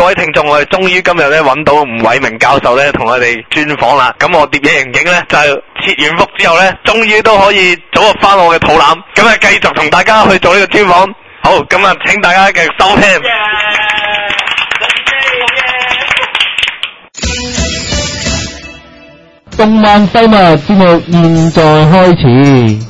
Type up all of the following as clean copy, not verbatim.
各位聽眾，我哋終於今日咧揾到吳偉明教授咧同我哋專訪啦。咁我疊嘢刑警咧就切完腹之後咧，終於都可以組合翻我嘅肚腩，咁啊繼續同大家去做呢個專訪。好，咁啊請大家嘅收聽。 動漫廢物節目現在開始。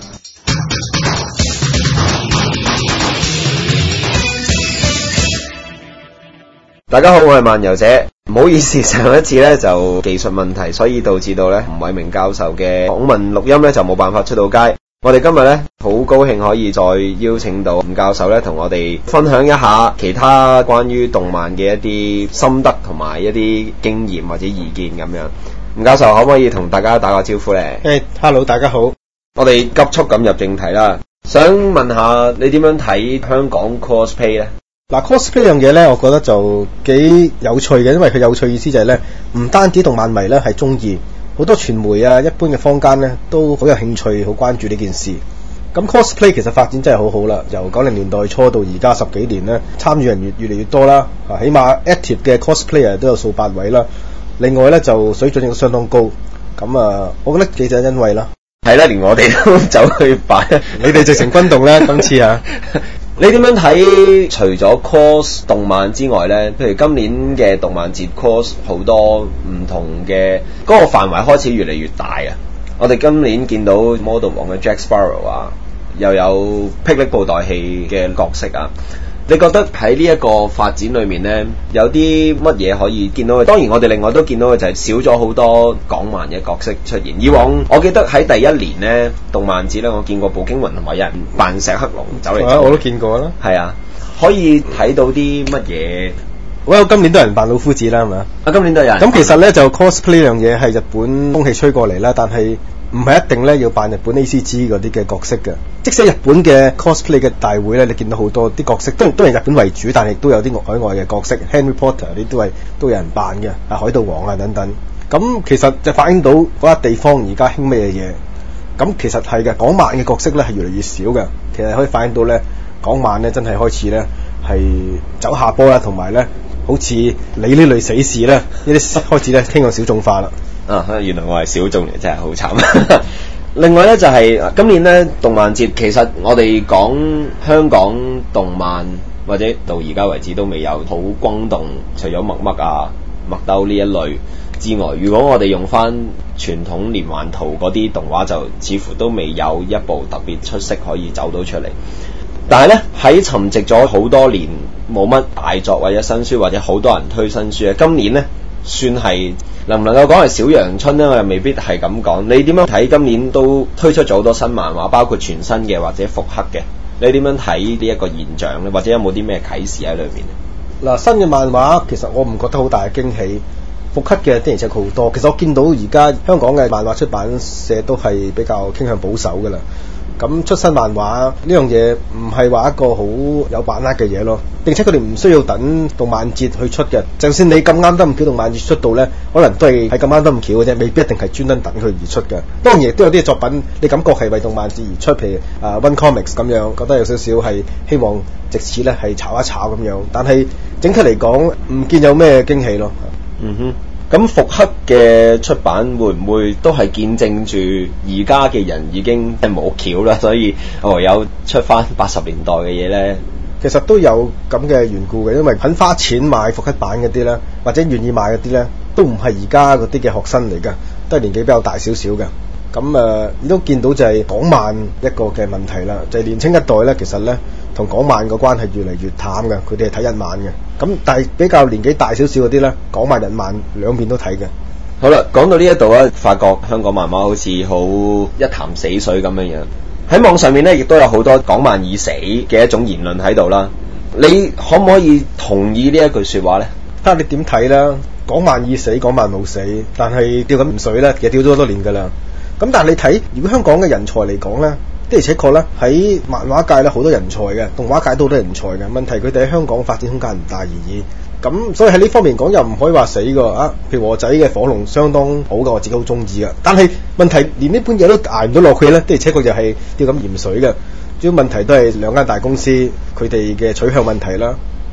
大家好，我係漫遊者。唔好意思，上一次咧就技術問題，所以導致到咧吳偉明教授嘅訪問錄音咧就冇辦法出到街。我哋今日咧好高興可以再邀請到吳教授咧同我哋分享一下其他關於動漫嘅一啲心得同埋一啲經驗或者意見咁樣。吳教授可唔可以同大家打個招呼咧 ？Hello， 大家好。 我哋急速咁入正題啦，想問下你點樣睇香港 cosplay 咧？ 嗱 cosplay 呢樣嘢咧，我覺得就幾有趣嘅，因為佢有趣意思就係咧，唔單止動漫迷咧係中意，好多傳媒啊、一般嘅坊間咧都好有興趣、好關注呢件事。咁 cosplay 其實發展真係好好啦，由90年代初到而家10幾年咧，參與人越嚟越多啦，起碼 active 嘅 cosplayer 都有數百位啦。另外咧就水準亦都相當高，咁我覺得幾正欣慰啦。 係啦，連我哋都走去擺， 你哋直情轟動咧今次啊！ 你點樣睇？除咗 cos 動漫之外咧，譬如今年嘅動漫節 cos 好多唔同嘅嗰個範圍開始越嚟越大啊！我哋今年見到 Model 王嘅 Jack Sparrow 啊，又有霹靂布袋戲嘅角色啊。你覺得喺呢一個發展裏面呢，有啲乜嘢可以見到嘅？當然我哋另外都見到嘅就係少咗好多港漫嘅角色出現。以往我記得喺第一年呢，動漫節呢，我見過步驚雲同埋有人扮石黑龍走嚟走去。 我都見過啦。係啊， 可以睇到啲乜嘢？ 今年都有人扮老夫子啦，係咪啊？ 今年都有人。 咁其實呢，就 cosplay 呢樣嘢係日本風氣吹過嚟啦，但係唔係一定咧要扮日本 ACG 嗰啲嘅角色嘅，即使日本嘅 cosplay 嘅大會咧，你見到好多啲角色都係日本為主，但係都有啲海外嘅角色 ，Harry Potter 呢都有人扮嘅，海盜王啊等等。咁其實就反映到嗰個地方而家興咩嘢。咁其實係嘅，港漫嘅角色咧係越嚟越少嘅，其實可以反映到咧港漫咧真係開始咧係走下坡啦，同埋咧好似你呢類死士咧呢啲開始咧傾向小眾化啦。 原來我係小眾嚟，真係好慘。另外咧就係今年咧動漫節，其實我哋講香港動漫或者到而家為止都未有好轟動，除咗麥麥啊、麥兜呢一類之外，如果我哋用翻傳統連環圖嗰啲動畫，就似乎都未有一部特別出色可以走到出嚟。但係咧喺沉寂咗好多年，冇乜大作或者新書，或者好多人推新書啊，今年咧算係能唔能夠講係小陽春咧？我又未必係咁講。你點樣睇？今年都推出咗好多新漫畫，包括全新嘅或者復刻嘅。你點樣睇呢一個現象咧？或者有冇啲咩啟示喺裏面？ 嗱，新嘅漫畫其實我唔覺得好大嘅驚喜，復刻嘅的而且確好多。其實我見到而家香港嘅漫畫出版社都係比較傾向保守㗎啦。咁出新漫畫呢樣嘢唔係話一個好有把握嘅嘢咯，並且佢哋唔需要等動漫節去出嘅。就算你咁啱得唔巧動漫節出到呢，可能都係咁啱得唔巧嘅啫，未必一定係專登等佢而出嘅。當然亦都有啲作品你感覺係為動漫節而出，譬如One Comics 咁樣，覺得有少少係希望藉此呢係炒一炒咁樣。但係整體嚟講唔見有咩驚喜咯。 咁復刻嘅出版會唔會都係見證住而家嘅人已經係冇橋啦，所以唯有出翻80年代嘅嘢呢？ 其實都有咁嘅緣故嘅，因為肯花錢買復刻版嗰啲呢，或者願意買嗰啲呢，都唔係而家嗰啲嘅學生嚟㗎，都係年紀比較大少少嘅。咁你都見到就係港漫一個嘅問題啦，就係年青一代呢，其實呢同港漫個關係越嚟越淡嘅，佢哋係睇日漫嘅。咁但係比較年紀大少少嗰啲呢，港漫日漫兩邊都睇嘅。 好啦，講到呢一度咧，發覺香港漫畫好似好一潭死水咁樣樣。喺網上面呢，亦都有好多港漫已死嘅一種言論喺度啦。你可唔可以同意呢一句說話呢？ 睇下你點睇啦。港漫已死，港漫冇死，但係吊緊水呢，其實吊咗好多年㗎啦。咁但係你睇，如果香港嘅人才嚟講呢，的而且確咧喺漫畫界咧好多人才嘅，動畫界都好多人才嘅。問題佢哋喺香港發展空間唔大而已。咁所以喺呢方面講又唔可以話死㗎啊！譬如和仔嘅火龍相當好嘅，我自己好中意嘅。但係問題連呢本嘢都捱唔到落去咧，的而且確就係吊咁鹽水嘅。主要問題都係兩間大公司佢哋嘅取向問題啦。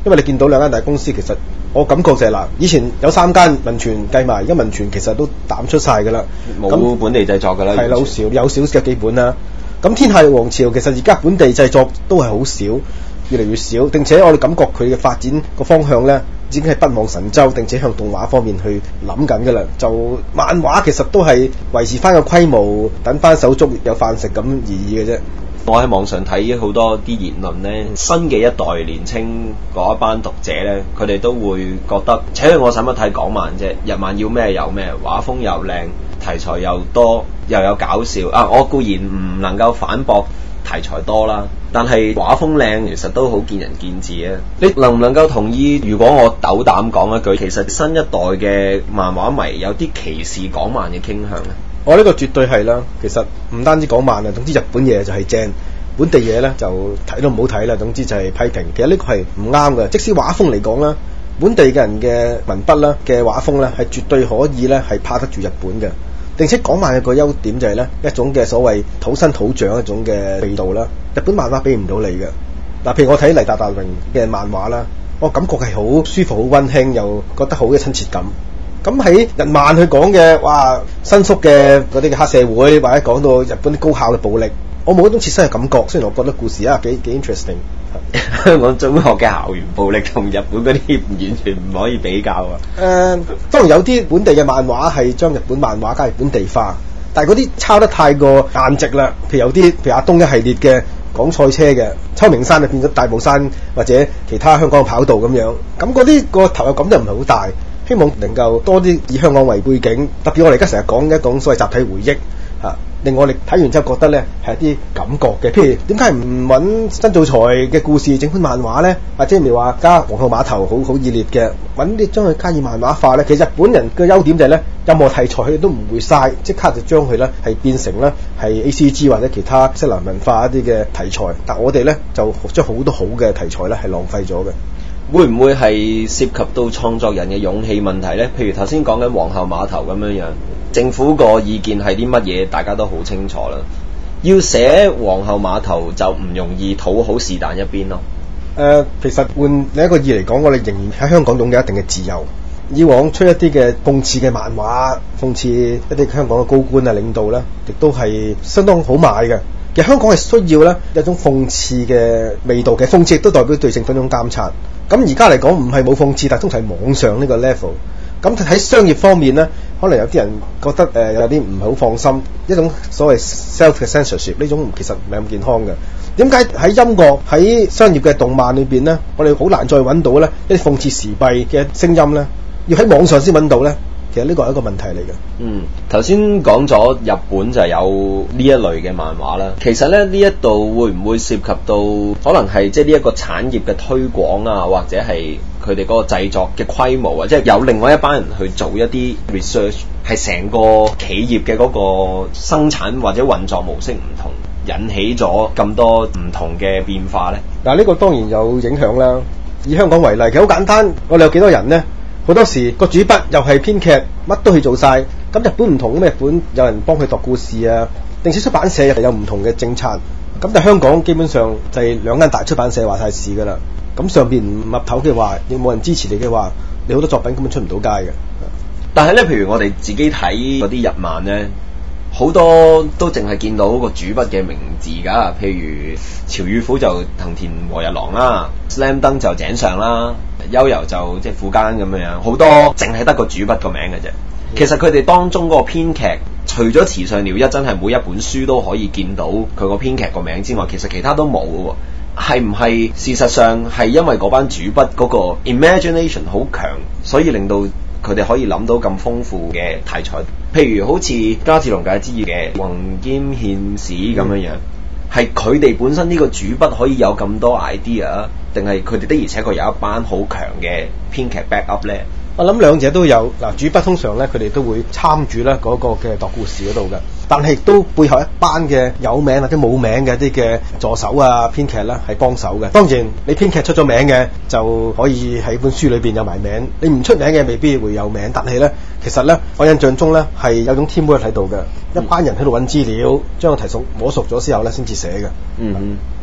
因為你見到兩間大公司，其實我感覺就係嗱，以前有3間文傳計埋，而家文傳其實都膽出晒㗎啦， 冇本地製作㗎啦， 係啦，好少，有少嘅幾本啦。咁天下王朝其實而家本地製作都係好少，越嚟越少，並且我哋感覺佢嘅發展個方向咧，已經係北望神州，並且向動畫方面去諗緊㗎啦。就漫畫其實都係維持翻個規模，等翻手足有飯食咁而已嘅啫。 我喺網上睇好多啲言論咧，新嘅一代年青嗰一班讀者咧，佢哋都會覺得，我使乜睇港漫啫？日漫要咩有咩，畫風又靚，題材又多，又有搞笑啊！我固然唔能夠反駁題材多啦，但係畫風靚其實都好見仁見智啊！你能唔能夠同意？如果我斗膽講一句，其實新一代嘅漫畫迷有啲歧視港漫嘅傾向咧？ 我呢個絕對係啦，其實唔單止港漫啊，總之日本嘢就係正，本地嘢咧就睇都唔好睇啦。總之就係批評，其實呢個係唔啱嘅。即使畫風嚟講啦，本地嘅人嘅文筆啦嘅畫風咧係絕對可以咧係拍得住日本嘅。並且港漫嘅個優點就係咧一種嘅所謂土生土長一種嘅味道啦，日本漫畫俾唔到你嘅。嗱，譬如我睇黎達榮嘅漫畫啦，我感覺係好舒服、好溫馨，又覺得好嘅親切感。咁喺日漫去講嘅，哇，新宿嘅嗰啲嘅黑社會，或者講到日本啲高校嘅暴力，我冇一種切身嘅感覺。雖然我覺得故事幾 interesting。 香港中學嘅校園暴力同日本嗰啲完全唔可以比較啊。 當然有啲本地嘅漫畫係將日本漫畫加入本地化，但係嗰啲抄得太過硬直啦。譬如有啲譬如阿東一系列嘅講賽車嘅，秋名山就變咗大帽山或者其他香港嘅跑道咁樣，咁嗰啲個投入感就唔係好大。希望能夠多啲以香港為背景，特別我哋而家成日講一種所謂集體回憶嚇，令我哋睇完之後覺得咧係一啲感覺嘅。譬如點解唔揾新造材嘅故事整本漫畫咧？或者咪話加皇后碼頭好熱烈嘅，揾啲將佢加以漫畫化咧。其實日本人嘅優點就係咧，任何題材佢哋都唔會嘥，即刻就將佢咧係變成咧係 ACG 或者其他西南文化一啲嘅題材。但我哋咧就將好多好嘅題材咧係浪費咗嘅。 會唔會係涉及到創作人嘅勇氣問題呢？譬如頭先講緊皇后碼頭咁樣樣，政府個意見係啲乜嘢，大家都好清楚啦。要寫皇后碼頭就唔容易討好是但一邊咯。 其實換另一個意嚟講，我哋仍然喺香港擁有一定嘅自由。以往出一啲嘅諷刺嘅漫畫，諷刺一啲香港嘅高官啊、領導咧，亦都係相當好賣嘅。其實香港係需要咧一種諷刺嘅味道嘅，諷刺亦都代表對政府一種監察。咁而家嚟講唔係冇諷刺，但係通常係網上呢個 level。咁喺商業方面咧，可能有啲人覺得有啲唔係好放心，一種所謂 self censorship 呢種其實唔係咁健康嘅。點解喺音樂喺商業嘅動漫裏邊咧，我哋好難再揾到咧一啲諷刺時弊嘅聲音咧？要喺網上先揾到咧？其實呢個係一個問題嚟嘅。 頭先講咗日本就有呢一類嘅漫畫啦。其實咧呢一度會唔會涉及到可能係即係呢一個產業嘅推廣啊，或者係佢哋嗰個製作嘅規模啊，即係有另外一班人去做一啲 research， 係成個企業嘅嗰個生產或者運作模式唔同，引起咗咁多唔同嘅變化咧？ 嗱，呢個當然有影響啦。以香港為例，其實好簡單，我哋有幾多人呢？好多時個主筆又係編劇，乜都去做晒。咁日本唔同，咁日本有人幫佢度故事啊，定時出版社又有唔同嘅政策。咁但係香港基本上就係兩間大出版社話晒事㗎啦。咁上邊唔岌頭嘅話，亦冇人支持你嘅話，你好多作品根本出唔到街嘅。 但係咧，譬如我哋自己睇嗰啲日漫咧，好多都淨係見到個主筆嘅名字㗎。譬如潮與虎就藤田和日郎啦， Slam Dunk 就井上啦，悠遊就即係富間咁樣，好多淨係得個主筆個名嘅啫。其實佢哋當中嗰個編劇，除咗池上遼一真係每一本書都可以見到佢個編劇個名之外，其實其他都冇嘅。係唔係事實上係因為嗰班主筆嗰個 imagination 好強，所以令到佢哋可以諗到咁豐富嘅題材？譬如好似加治龍介之義嘅宏兼憲史咁樣樣，係佢哋本身呢個主筆可以有咁多 idea， 定係佢哋的而且確有一班好強嘅編劇 back up 咧？ 我諗兩者都有。嗱，主筆通常咧佢哋都會參與咧嗰個嘅度故事嗰度嘅，但係都背後一班嘅有名或者冇名嘅一啲嘅助手啊、編劇啦係幫手嘅。當然你編劇出咗名嘅就可以喺本書裏邊有埋名，你唔出名嘅未必會有名。但係咧其實咧我印象中咧係有種 teamwork 喺度嘅，一班人喺度揾資料，將個題目摸熟咗之後咧先至寫嘅。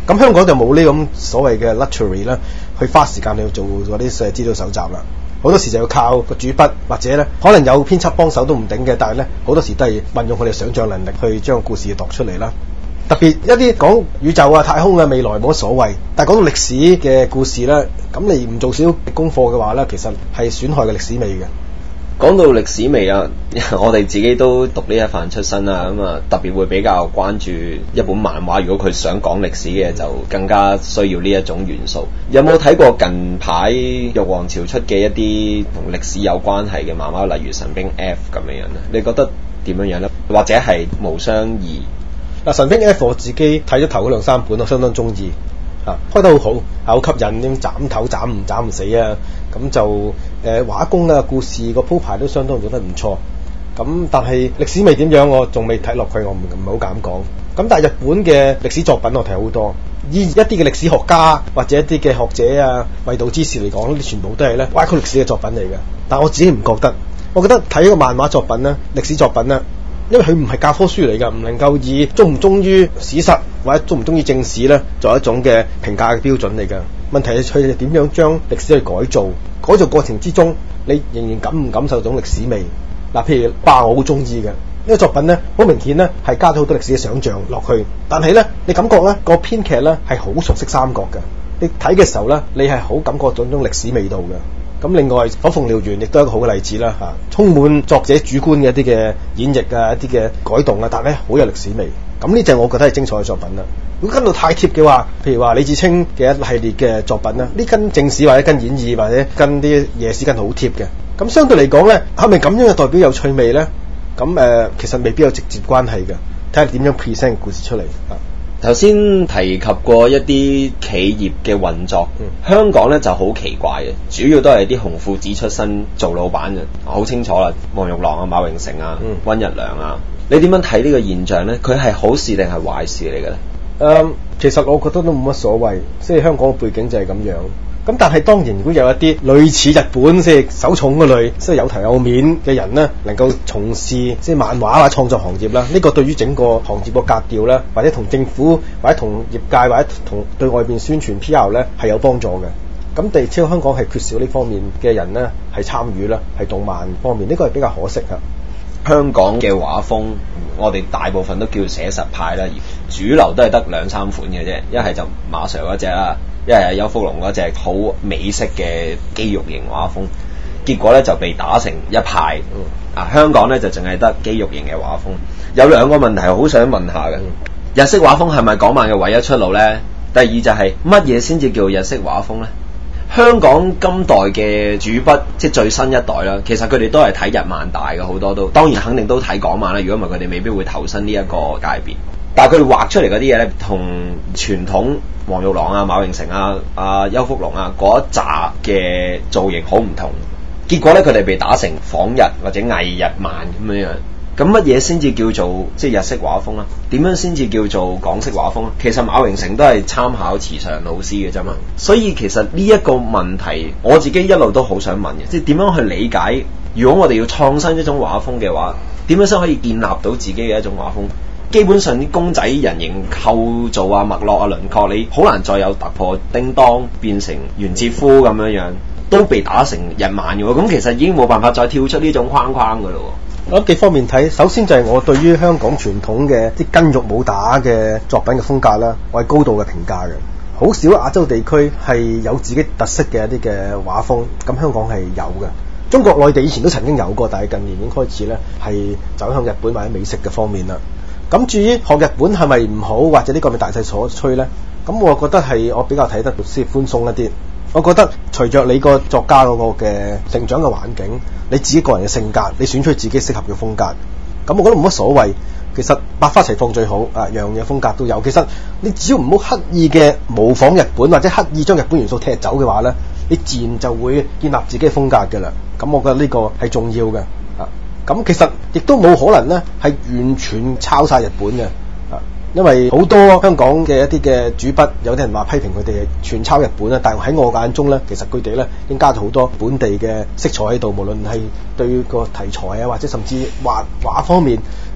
咁香港就冇呢咁所謂嘅 luxury 啦，去花時間去做嗰啲資料搜集啦。好多時就要靠個主筆，或者咧可能有編輯幫手都唔定嘅，但係咧好多時都係運用佢哋想像能力去將故事讀出嚟啦。特別一啲講宇宙啊、太空啊、未來冇乜所謂，但係講到歷史嘅故事咧，咁你唔做少少功課嘅話咧，其實係損害嘅歷史味嘅。 講到歷史味啊，我哋自己都讀呢一範出身啊，咁啊特別會比較關注一本漫畫，如果佢想講歷史嘅，就更加需要呢一種元素。有冇睇過近排玉皇朝出嘅一啲同歷史有關係嘅漫畫，例如神兵 F 咁樣樣咧？你覺得點樣樣咧？或者係無雙2？ 嗱，神兵 F 我自己睇咗頭嗰2-3本，我相當中意。開得好好，好吸引，咁斬頭斬唔死啊！咁就畫工啊、故事個鋪排都相當做得唔錯。咁但係歷史味點樣，我仲未睇落去，我唔係好敢講。咁但係日本嘅歷史作品我睇好多，以一啲嘅歷史學家或者一啲嘅學者啊、衛道之士嚟講，呢啲全部都係咧歪曲歷史嘅作品嚟嘅。但我自己唔覺得，我覺得睇一個漫畫作品咧、歷史作品咧，因為佢唔係教科書嚟㗎，唔能夠以忠唔忠於史實或者忠唔忠於正史咧作為一種嘅評價嘅標準嚟㗎。問題係佢哋點樣將歷史去改造過程之中，你仍然感唔感受到歷史味？嗱，譬如霸我好中意嘅呢個作品咧，好明顯咧係加咗好多歷史嘅想像落去，但係咧你感覺咧個編劇咧係好熟悉三國嘅，你睇嘅時候咧你係好感覺到種歷史味道嘅。咁另外《火鳳燎原》亦都係一個好嘅例子啦，充滿作者主觀嘅一啲嘅演繹啊、一啲嘅改動啊，但係咧好有歷史味。咁呢隻我覺得係精彩嘅作品啦。如果跟到太貼嘅話，譬如話李芷菁嘅一系列嘅作品啦，呢跟正史或者跟演義或者跟啲野史跟好貼嘅。咁相對嚟講咧，係咪咁樣嘅代表有趣味咧？咁其實未必有直接關係嘅，睇下點樣 present 故事出嚟啊。 頭先提及過一啲企業嘅運作，香港咧就好奇怪嘅，主要都係啲紅褲子出身做老闆嘅，好清楚啦，黃玉郎啊、馬榮成啊、溫日良啊，你點樣睇呢個現象咧？佢係好事定係壞事嚟嘅咧？ 其實我覺得都冇乜所謂，即係香港嘅背景就係咁樣。咁但係當然，如果有一啲類似日本即係手重嗰類，即係有頭有面嘅人咧，能夠從事即係漫畫或者創作行業啦，呢個對於整個行業個格調咧，或者同政府或者同業界或者同對外邊宣傳 PR 咧係有幫助嘅。咁地超香港係缺少呢方面嘅人咧，係參與啦，係動漫方面呢個係比較可惜啊。 香港嘅畫風，我哋大部分都叫寫實派啦，而主流都係得2-3款嘅啫，一係就馬 Sir 嗰隻啦，一係邱福龍嗰隻好美式嘅肌肉型畫風，結果咧就被打成一派。香港咧就淨係得肌肉型嘅畫風。有2個問題好想問下嘅，日式畫風係咪港漫嘅唯一出路咧？第二就係乜嘢先至叫日式畫風咧？香港今代嘅主筆，即係最新一代啦，其實佢哋都係睇日漫大嘅，好多都當然肯定都睇港漫啦。如果唔係，佢哋未必會投身呢一個界別。但係佢哋畫出嚟嗰啲嘢咧，同傳統黃玉郎啊、馬榮成啊、邱福龍啊嗰一紮嘅造型好唔同。結果咧，佢哋被打成仿日或者偽日漫咁樣。咁乜嘢先至叫做即係日式畫風啦？點樣先至叫做港式畫風啦？其實馬榮成都係參考池上老師嘅啫嘛。所以其實呢一個問題，我自己一路都好想問嘅，即係點樣去理解？如果我哋要創新一種畫風嘅話，點樣先可以建立到自己嘅一種畫風？基本上啲公仔人形構造啊、脈絡啊、輪廓，你好難再有突破。叮當變成原哲夫咁樣樣，都被打成日漫嘅喎。咁其實已經冇辦法再跳出呢種框框嘅咯。 我幾方面睇，首先就係我對於香港傳統嘅啲筋肉武打嘅作品嘅風格啦，我係高度嘅評價嘅。好少亞洲地區係有自己特色嘅一啲嘅畫風，咁香港係有嘅。中國內地以前都曾經有過，但係近年已經開始咧係走向日本或者美式嘅方面啦。咁至於學日本係咪唔好，或者呢個係咪大勢所趨咧？咁我覺得係我比較睇得先寬鬆一啲。我覺得隨着你個作家嗰個嘅成長嘅環境，你自己個人嘅性格，你選出自己適合嘅風格，咁我覺得冇乜所謂。其實百花齊放最好，樣樣風格都有。其實你只要唔好刻意嘅模仿日本，或者刻意將日本元素踢走嘅話咧，你自然就會建立自己嘅風格㗎啦。咁我覺得呢個係重要嘅。咁其實亦都冇可能咧係完全抄晒日本嘅。因為好多香港嘅一啲嘅主筆，有啲人話批評佢哋全抄日本啦，但係喺我眼中咧，其實佢哋咧已經加咗好多本地嘅色彩喺度，無論係對個題材啊，或者甚至畫方面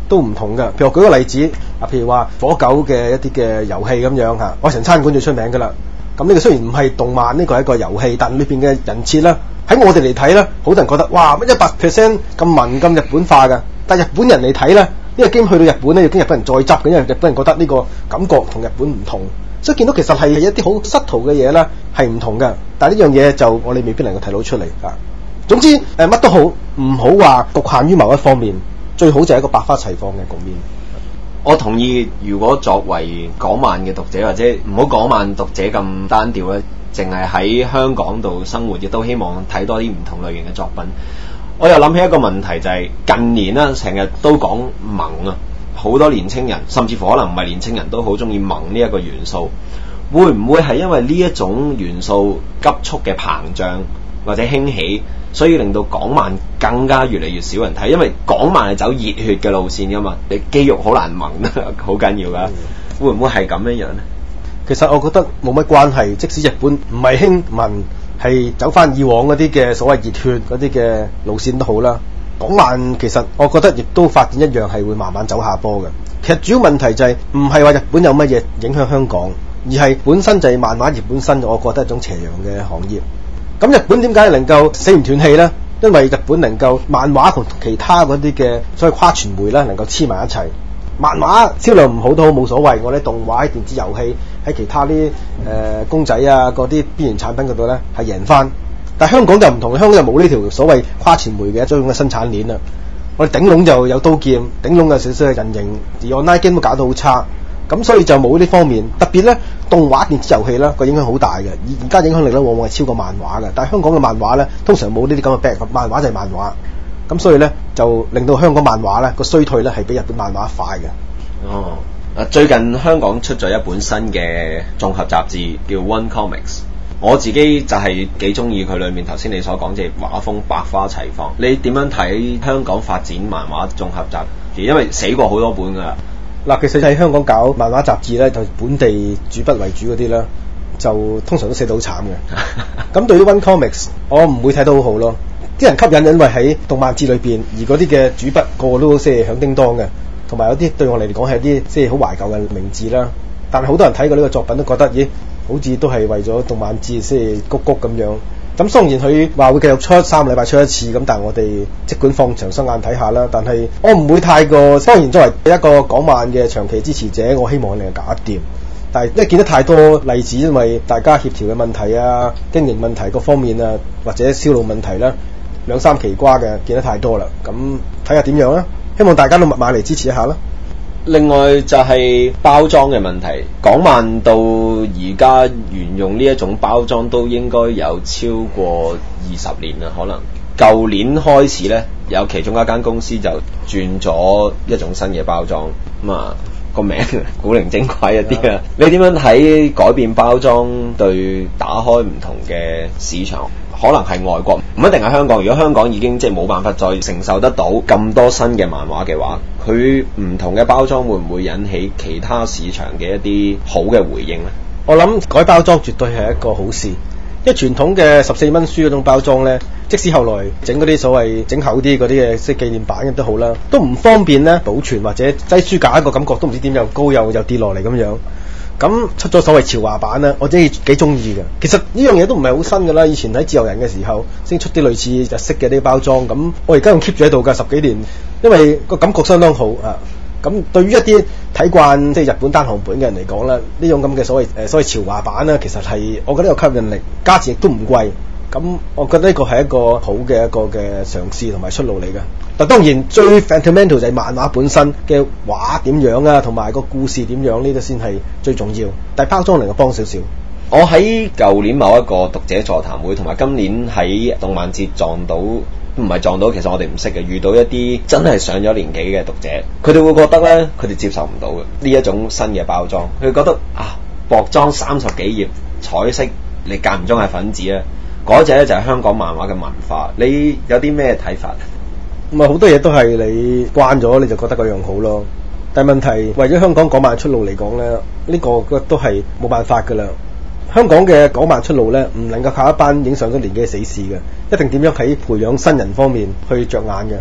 都唔同嘅。譬如我舉個例子啊，譬如話火狗嘅一啲嘅遊戲咁樣嚇，愛神餐館最出名㗎啦。咁呢個雖然唔係動漫，呢個係一個遊戲，但裏邊嘅人設咧，喺我哋嚟睇咧，好多人覺得哇100% 咁文咁日本化㗎。但日本人嚟睇咧，呢個 game 去到日本咧，要經日本人再執嘅，因為日本人覺得呢個感覺同日本唔同。所以見到其實係一啲好subtle嘅嘢咧，係唔同嘅。但係呢樣嘢就我哋未必能夠睇到出嚟啊。總之乜都好，唔好話局限於某一方面，最好就係一個百花齊放嘅局面。 我同意，如果作為港漫嘅讀者，或者唔好港漫讀者咁單調咧，淨係喺香港度生活，亦都希望睇多啲唔同類型嘅作品。我又諗起一個問題，就係近年啦，成日都講萌啊。好多年青人，甚至乎可能唔係年青人都好中意萌呢一個元素，會唔會係因為呢一種元素急速嘅膨脹或者興起，所以令到港漫更加越嚟越少人睇？因為港漫係走熱血嘅路線噶嘛，你肌肉好難萌啊，好緊要噶。會唔會係咁樣樣呢？ 其實我覺得冇乜關係，即使日本唔係興萌，係走翻以往嗰啲嘅所謂熱血嗰啲嘅路線都好啦。港漫其實我覺得亦都發展一樣係會慢慢走下坡嘅。其實主要問題就係唔係話日本有乜嘢影響香港，而係本身就係漫畫業本身，我覺得係一種斜陽嘅行業。咁日本點解能夠死唔斷氣呢？因為日本能夠漫畫同其他嗰啲嘅所謂跨傳媒咧能夠黐埋一齊。漫畫銷量唔好都好冇所謂，我哋動畫、電子遊戲喺其他啲公仔啊嗰啲邊緣產品嗰度咧係贏翻。但香港就唔同，香港就冇呢條所謂跨傳媒嘅一種嘅生產鏈啦。我哋頂籠就有刀劍，頂籠有少少嘅人形，而 online game 都搞到好差，咁所以就冇呢方面。特別咧動畫電子遊戲咧個影響好大嘅，而家影響力咧往往係超過漫畫嘅。但係香港嘅漫畫咧通常冇呢啲咁嘅 back，漫畫就係漫畫，咁所以咧就令到香港漫畫咧個衰退咧係比日本漫畫快嘅。 哦，最近香港出咗一本新嘅綜合雜誌叫 One Comics。我自己就係幾中意佢裏面頭先你所講，即係畫風百花齊放。你點樣睇香港發展漫畫綜合雜誌？因為死過好多本㗎啦。 嗱，其實喺香港搞漫畫雜誌咧，就本地主筆為主嗰啲咧，就通常都死得好慘嘅。咁對於 One Comics， 我唔會睇到好好咯。啲人吸引因為喺動漫節裏邊，而嗰啲嘅主筆個個都即係響叮當嘅，同埋有啲對我嚟講係啲即係好懷舊嘅名字啦。但係好多人睇過呢個作品都覺得，咦？好似都係為咗動漫節即係谷谷咁樣。咁當然佢話會繼續出3個禮拜出一次，咁但係我哋即管放長雙眼睇下啦。但係我唔會太過，當然作為一個港漫嘅長期支持者，我希望你係搞掂。但係因為見得太多例子，因為大家協調嘅問題啊、經營問題各方面啊，或者銷路問題啦，兩三奇瓜嘅見得太多啦。咁睇下點樣啦，希望大家都買嚟支持一下啦。 另外就係包裝嘅問題，港漫到而家沿用呢一種包裝都應該有超過20年啦，可能舊年開始呢，有其中一間公司就轉咗一種新嘅包裝，咁啊個名古靈精怪一啲啊。你點樣睇改變包裝對打開唔同嘅市場？可能係外國，唔一定係香港。如果香港已經即係冇辦法再承受得到咁多新嘅漫畫嘅話，佢唔同嘅包裝會唔會引起其他市場嘅一啲好嘅回應呢？ 我諗改包裝絕對係一個好事，因為傳統嘅14蚊書嗰種包裝呢，即使後來整嗰啲所謂整厚啲嗰啲嘅即係紀念版都好啦，都唔方便呢保存，或者擠書架一個感覺都唔知點又高又跌落嚟咁樣。咁出咗所謂潮華版啦，我真係幾中意嘅。其實呢樣嘢都唔係好新㗎啦，以前喺自由人嘅時候先出啲類似日式嘅啲包裝，咁我而家仲 keep 住喺度㗎10幾年，因為個感覺相當好啊。咁對於一啲睇慣即係日本單行本嘅人嚟講咧，呢種咁嘅所謂潮華版咧，其實係我覺得有吸引力，價錢亦都唔貴。咁我覺得呢個係一個好嘅一個嘅嘗試同埋出路嚟嘅。但當然最 fundamental 就係漫畫本身嘅畫點樣啊，同埋個故事點樣呢啲先係最重要。但係包裝能夠幫少少。 我喺舊年某一個讀者座談會，同埋今年喺動漫節撞到，唔係撞到，其實我哋唔識嘅，遇到一啲真係上咗年紀嘅讀者，佢哋會覺得咧，佢哋接受唔到嘅呢一種新嘅包裝，佢覺得啊薄裝30幾頁彩色，你間唔中係粉紙啊，嗰隻咧就係香港漫畫嘅文化。你有啲咩睇法？ 咁啊好多嘢都係你慣咗你就覺得嗰樣好咯。但係問題為咗香港港漫出路嚟講咧，呢個都係冇辦法㗎啦。香港嘅港漫出路咧，唔能夠靠一班影上咗年紀嘅死士嘅，一定點樣喺培養新人方面去着眼嘅。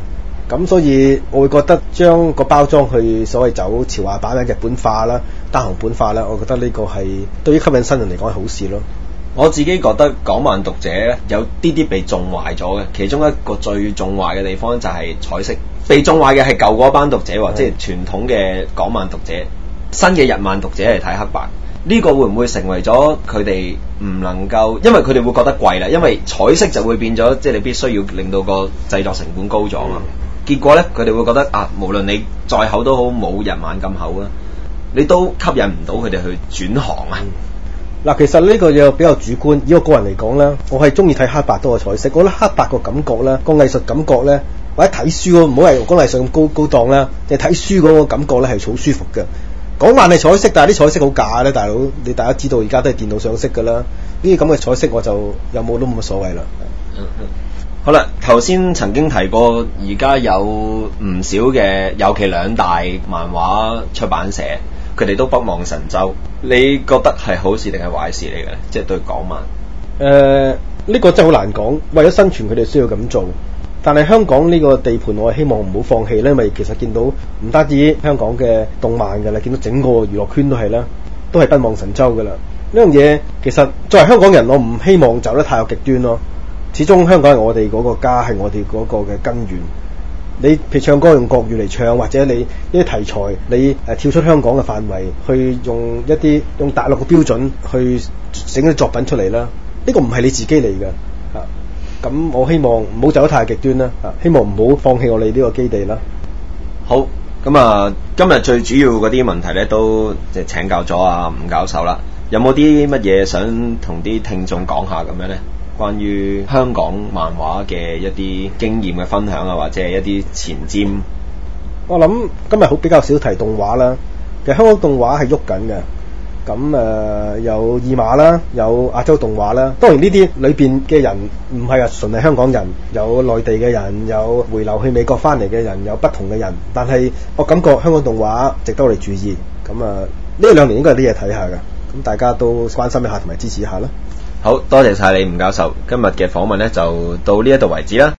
咁所以我會覺得將個包裝去所謂走潮話版啦、日本化啦、單行本化啦，我覺得呢個係對於吸引新人嚟講係好事咯。 我自己覺得港漫讀者有啲啲被縱壞咗嘅，其中一個最縱壞嘅地方就係彩色。被縱壞嘅係舊嗰班讀者喎，即係傳統嘅港漫讀者，新嘅日漫讀者嚟睇黑白。呢個會唔會成為咗佢哋唔能夠，因為佢哋會覺得貴啦，因為彩色就會變咗，即係你必須要令到個製作成本高咗嘛。結果呢，佢哋會覺得啊，無論你再厚都好，冇日漫咁厚啊，你都吸引唔到佢哋去轉行啊。 嗱，其實呢個又比較主觀。以我個人嚟講咧，我係中意睇黑白多過彩色。我覺得黑白個感覺咧，個藝術感覺咧，或者睇書唔好係講藝術咁高檔啦，即係睇書嗰個感覺咧係好舒服嘅。港漫係彩色，但係啲彩色好假咧，大佬。你大家知道而家都係電腦上色㗎啦，呢啲咁嘅彩色我就有冇都冇乜所謂啦。 好啦，頭先曾經提過，而家有唔少嘅，尤其兩大漫畫出版社，佢哋都北望神州。你覺得係好事定係壞事嚟嘅？即係對港漫。 呢個真係好難講。為咗生存，佢哋需要咁做。但係香港呢個地盤，我希望唔好放棄咧，因為其實見到唔單止香港嘅動漫㗎啦，見到整個娛樂圈都係啦，都係北望神州㗎啦。呢樣嘢其實作為香港人，我唔希望走得太過極端咯。始終香港係我哋嗰個家，係我哋嗰個嘅根源。你譬如唱歌用國語嚟唱，或者你呢啲題材，你跳出香港嘅範圍，去用大陸嘅標準去整啲作品出嚟啦。呢個唔係你自己嚟嘅嚇。咁我希望唔好走得太極端啦嚇，希望唔好放棄我哋呢個基地啦。 好，咁啊，今日最主要嗰啲問題咧，都即係請教咗阿吳教授啦。有冇啲乜嘢想同啲聽眾講下咁樣咧？關於香港漫畫嘅一啲經驗嘅分享啊，或者係一啲前瞻。 我諗今日比較少提動畫啦。其實香港動畫係喐緊嘅。咁有二馬啦，有亞洲動畫啦。當然呢啲裏邊嘅人唔係純係香港人，有內地嘅人，有回流去美國翻嚟嘅人，有不同嘅人。但係我感覺香港動畫值得我哋注意。咁呢兩年應該有啲嘢睇下㗎。咁大家都關心一下同埋支持一下啦。 好多謝晒你吳教授，今日嘅訪問咧就到呢一度為止啦。